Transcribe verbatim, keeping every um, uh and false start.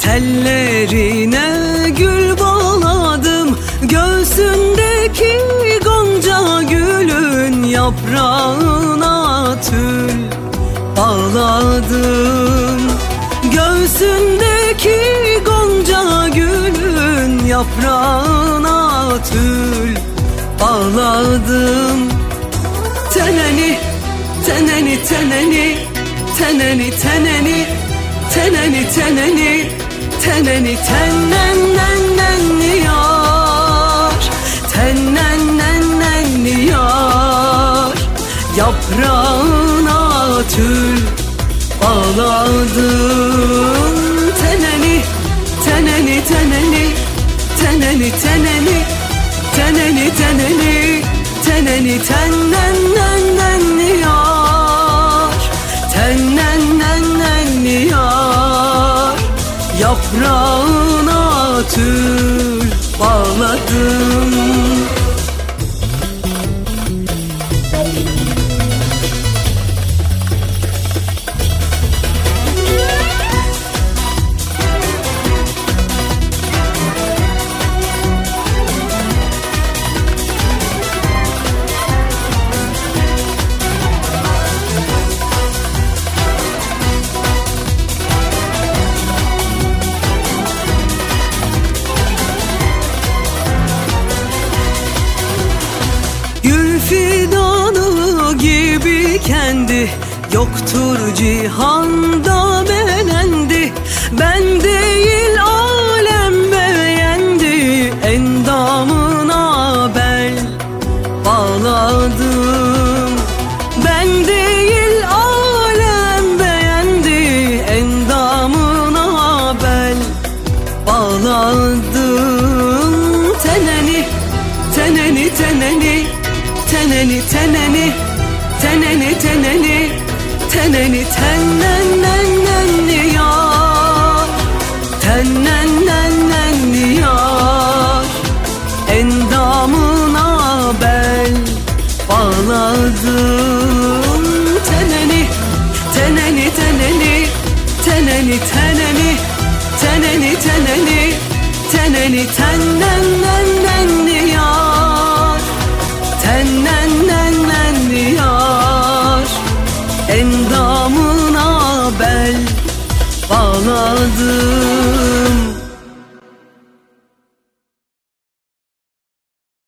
Tellerine gül bağladım, göğsündeki gonca gülün yaprağına tül bağladım. Göğsündeki gonca gülün yaprağına tül bağladım. Teneni, teneni, teneni, teneni, teneni, teneni, teneni, teneni, tennennennenni yar, tennennennenni yar. Yaprağına tül bağladım. Teneni, teneni, teneni, teneni, teneni, teneni, teneni, teneni, tennennennenni yar, tennennennenni yar. Yaprağına tül bağladım. Fidanı gibi kendi yoktur cihanda beğendi. Ben değil alem beğendi, endamına bel bağladım. Ben değil alem beğendi, endamına bel bağladım. Teneni, teneni, teneni, teneni, teneni, teneni, teneni, teneni, tennennennenni yar, tennennennenni yar. Endamına bel bağladım. Teneni, teneni, teneni, teneni, teneni, teneni, teneni, teneni, tennennennenni yar, tennennennenni yar. Endamına bel bağladım.